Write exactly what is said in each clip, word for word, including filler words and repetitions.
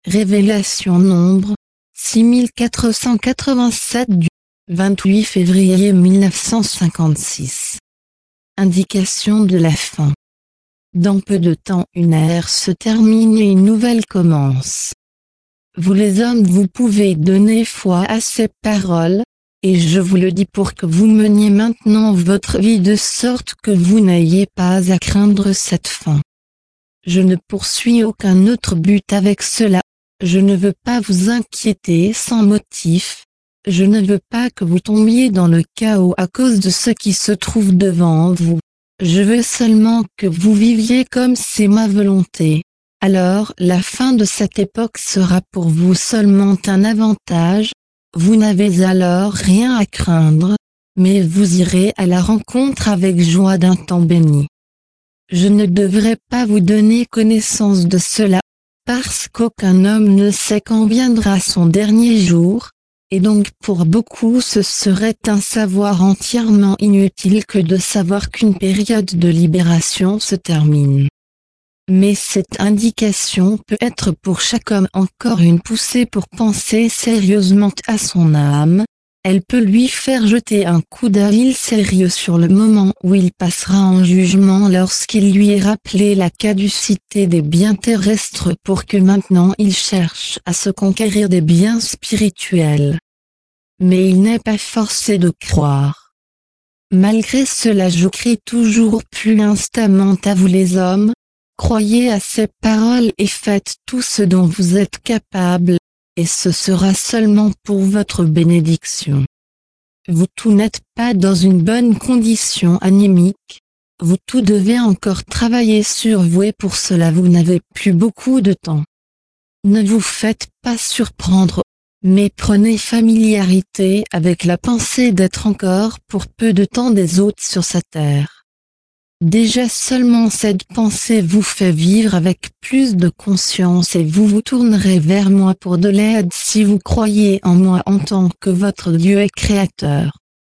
Révélation Nombre six mille quatre cent quatre-vingt-sept du vingt-huit février mille neuf cent cinquante-six. Indication de la fin. Dans peu de temps une ère se termine et une nouvelle commence. Vous les hommes vous pouvez donner foi à ces paroles, et je vous le dis pour que vous meniez maintenant votre vie de sorte que vous n'ayez pas à craindre cette fin. Je ne poursuis aucun autre but avec cela, je ne veux pas vous inquiéter sans motif, je ne veux pas que vous tombiez dans le chaos à cause de ce qui se trouve devant vous, je veux seulement que vous viviez comme c'est ma volonté. Alors la fin de cette époque sera pour vous seulement un avantage, vous n'avez alors rien à craindre, mais vous irez à la rencontre avec joie d'un temps béni. Je ne devrais pas vous donner connaissance de cela, parce qu'aucun homme ne sait quand viendra son dernier jour, et donc pour beaucoup ce serait un savoir entièrement inutile que de savoir qu'une période de libération se termine. Mais cette indication peut être pour chaque homme encore une poussée pour penser sérieusement à son âme, elle peut lui faire jeter un coup d'œil sérieux sur le moment où il passera en jugement lorsqu'il lui est rappelé la caducité des biens terrestres pour que maintenant il cherche à se conquérir des biens spirituels. Mais il n'est pas forcé de croire. Malgré cela je crie toujours plus instamment à vous les hommes, croyez à ces paroles et faites tout ce dont vous êtes capables, et ce sera seulement pour votre bénédiction. Vous tous n'êtes pas dans une bonne condition anémique, vous tous devez encore travailler sur vous et pour cela vous n'avez plus beaucoup de temps. Ne vous faites pas surprendre, mais prenez familiarité avec la pensée d'être encore pour peu de temps des hôtes sur sa terre. Déjà seulement cette pensée vous fait vivre avec plus de conscience et vous vous tournerez vers moi pour de l'aide si vous croyez en moi en tant que votre Dieu et Créateur.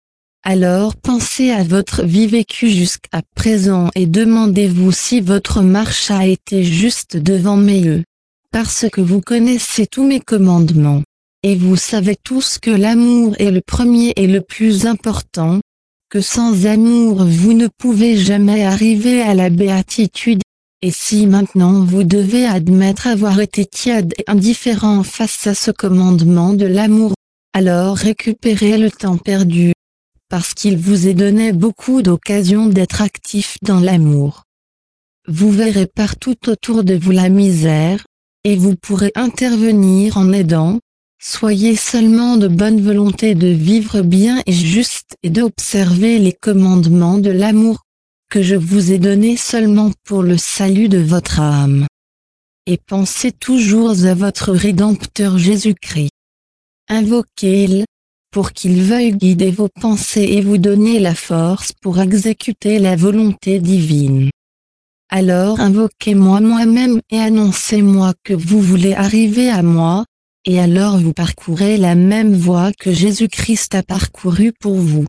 Alors pensez à votre vie vécue jusqu'à présent et demandez-vous si votre marche a été juste devant mes yeux, parce que vous connaissez tous mes commandements, et vous savez tous que l'amour est le premier et le plus important, que sans amour vous ne pouvez jamais arriver à la béatitude, et si maintenant vous devez admettre avoir été tiède et indifférent face à ce commandement de l'amour, alors récupérez le temps perdu, parce qu'il vous est donné beaucoup d'occasions d'être actif dans l'amour. Vous verrez partout autour de vous la misère, et vous pourrez intervenir en aidant. Soyez seulement de bonne volonté de vivre bien et juste et d'observer les commandements de l'amour, que je vous ai donnés seulement pour le salut de votre âme. Et pensez toujours à votre Rédempteur Jésus-Christ. Invoquez-le, pour qu'il veuille guider vos pensées et vous donner la force pour exécuter la volonté divine. Alors invoquez-moi moi-même et annoncez-moi que vous voulez arriver à moi, et alors vous parcourez la même voie que Jésus-Christ a parcourue pour vous.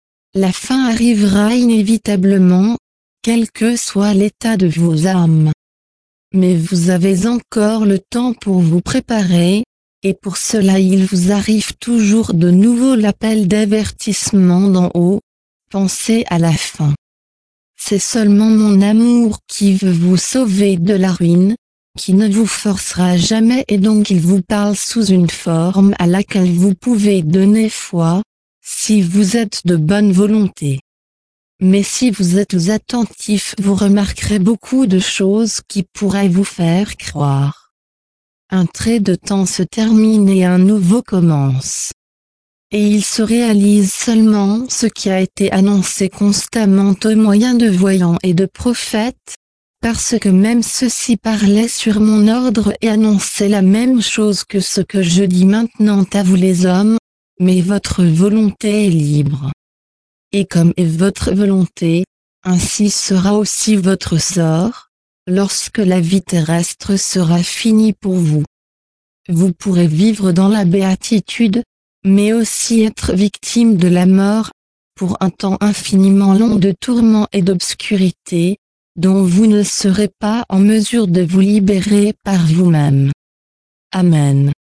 La fin arrivera inévitablement, quel que soit l'état de vos âmes. Mais vous avez encore le temps pour vous préparer, et pour cela il vous arrive toujours de nouveau l'appel d'avertissement d'en haut, pensez à la fin. C'est seulement mon amour qui veut vous sauver de la ruine, qui ne vous forcera jamais et donc il vous parle sous une forme à laquelle vous pouvez donner foi, si vous êtes de bonne volonté. Mais si vous êtes attentif vous remarquerez beaucoup de choses qui pourraient vous faire croire. Un trait de temps se termine et un nouveau commence. Et il se réalise seulement ce qui a été annoncé constamment au moyen de voyants et de prophètes, parce que même ceux-ci parlaient sur mon ordre et annonçaient la même chose que ce que je dis maintenant à vous les hommes, mais votre volonté est libre. Et comme est votre volonté, ainsi sera aussi votre sort, lorsque la vie terrestre sera finie pour vous. Vous pourrez vivre dans la béatitude, mais aussi être victime de la mort, pour un temps infiniment long de tourments et d'obscurité, dont vous ne serez pas en mesure de vous libérer par vous-même. Amen.